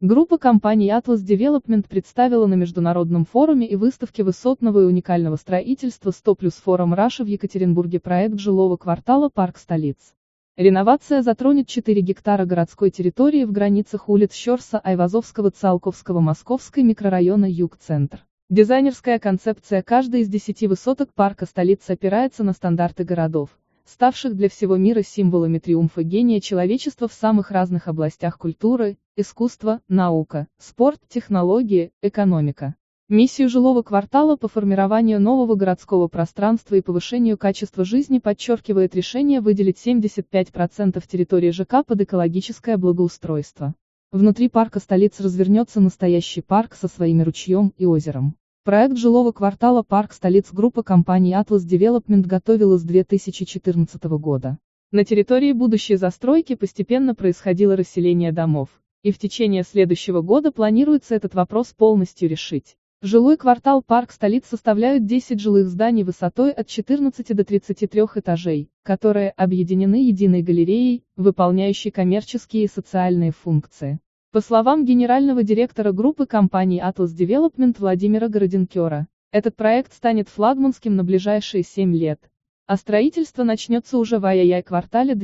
Группа компаний Atlas Development представила на международном форуме и выставке высотного и уникального строительства 100 плюс Форум Раша в Екатеринбурге проект жилого квартала «Парк столиц». Реновация затронет 4 гектара городской территории в границах улиц Щорса, Айвазовского, Циолковского, Московской микрорайона Юг-Центр. Дизайнерская концепция каждой из 10 высоток парка столицы опирается на стандарты городов, ставших для всего мира символами триумфа гения человечества в самых разных областях культуры, искусства, наука, спорт, технологии, экономика. Миссию жилого квартала по формированию нового городского пространства и повышению качества жизни подчеркивает решение выделить 75% территории ЖК под экологическое благоустройство. Внутри парка столиц развернется настоящий парк со своими ручьем и озером. Проект жилого квартала «Парк столиц» группа компаний Atlas Development готовила с 2014 года. На территории будущей застройки постепенно происходило расселение домов, и в течение следующего года планируется этот вопрос полностью решить. Жилой квартал «Парк столиц» составляют 10 жилых зданий высотой от 14 до 33 этажей, которые объединены единой галереей, выполняющей коммерческие и социальные функции. По словам генерального директора группы компаний Atlas Development Владимира Городенкера, этот проект станет флагманским на ближайшие 7 лет, а строительство начнется уже в ай-квартале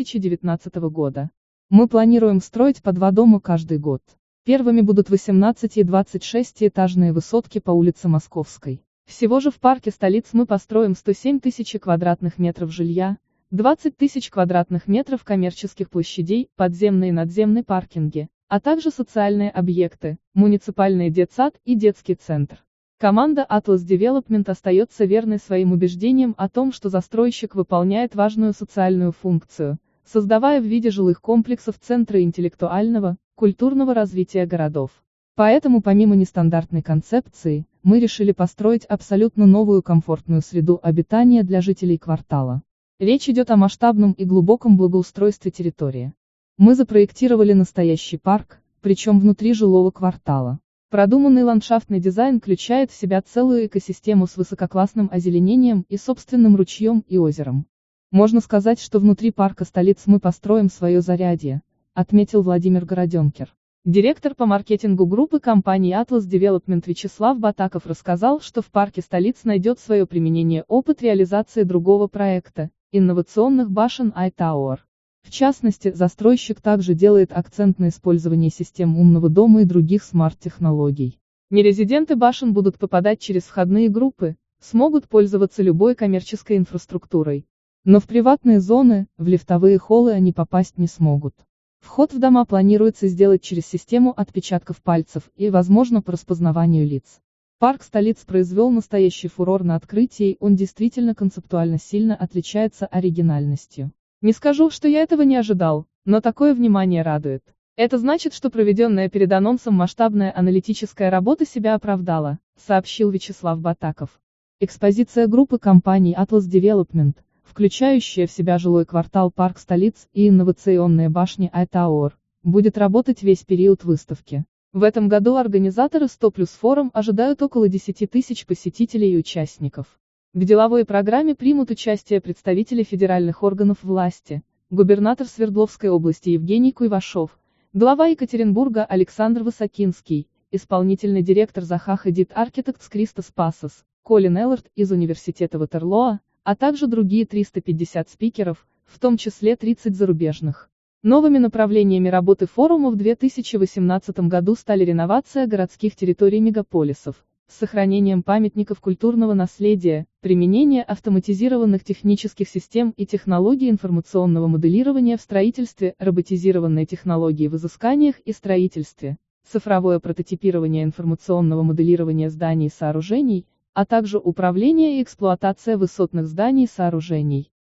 2019 года. Мы планируем строить по 2 дома каждый год. Первыми будут 18 и 26-этажные высотки по улице Московской. Всего же в парке столиц мы построим 107 тысяч квадратных метров жилья, 20 тысяч квадратных метров коммерческих площадей, подземные и надземные паркинги, а также социальные объекты, муниципальный детсад и детский центр. Команда Atlas Development остается верной своим убеждениям о том, что застройщик выполняет важную социальную функцию, создавая в виде жилых комплексов центры интеллектуального, культурного развития городов. Поэтому помимо нестандартной концепции, мы решили построить абсолютно новую комфортную среду обитания для жителей квартала. Речь идет о масштабном и глубоком благоустройстве территории. Мы запроектировали настоящий парк, причем внутри жилого квартала. Продуманный ландшафтный дизайн включает в себя целую экосистему с высококлассным озеленением и собственным ручьем и озером. Можно сказать, что внутри парка столиц мы построим свое зарядье, отметил Владимир Городенкер. Директор по маркетингу группы компаний Atlas Development Вячеслав Батаков рассказал, что в парке столиц найдет свое применение опыт реализации другого проекта – инновационных башен iTower. В частности, застройщик также делает акцент на использовании систем умного дома и других смарт-технологий. Нерезиденты башен будут попадать через входные группы, смогут пользоваться любой коммерческой инфраструктурой. Но в приватные зоны, в лифтовые холлы они попасть не смогут. Вход в дома планируется сделать через систему отпечатков пальцев и, возможно, по распознаванию лиц. Парк столиц произвел настоящий фурор на открытии, он действительно концептуально сильно отличается оригинальностью. Не скажу, что я этого не ожидал, но такое внимание радует. Это значит, что проведенная перед анонсом масштабная аналитическая работа себя оправдала, сообщил Вячеслав Батаков. Экспозиция группы компаний Atlas Development, включающая в себя жилой квартал «Парк столиц» и инновационные башни iTower, будет работать весь период выставки. В этом году организаторы 100 плюс форум ожидают около 10 тысяч посетителей и участников. В деловой программе примут участие представители федеральных органов власти, губернатор Свердловской области Евгений Куйвашов, глава Екатеринбурга Александр Высокинский, исполнительный директор Zaha Hadid Architects Кристос Пасос, Колин Эллард из Университета Ватерлоо, а также другие 350 спикеров, в том числе 30 зарубежных. Новыми направлениями работы форума в 2018 году стали реновация городских территорий мегаполисов, с сохранением памятников культурного наследия, применение автоматизированных технических систем и технологий информационного моделирования в строительстве, роботизированные технологии в изысканиях и строительстве, цифровое прототипирование информационного моделирования зданий и сооружений, а также управление и эксплуатация высотных зданий и сооружений.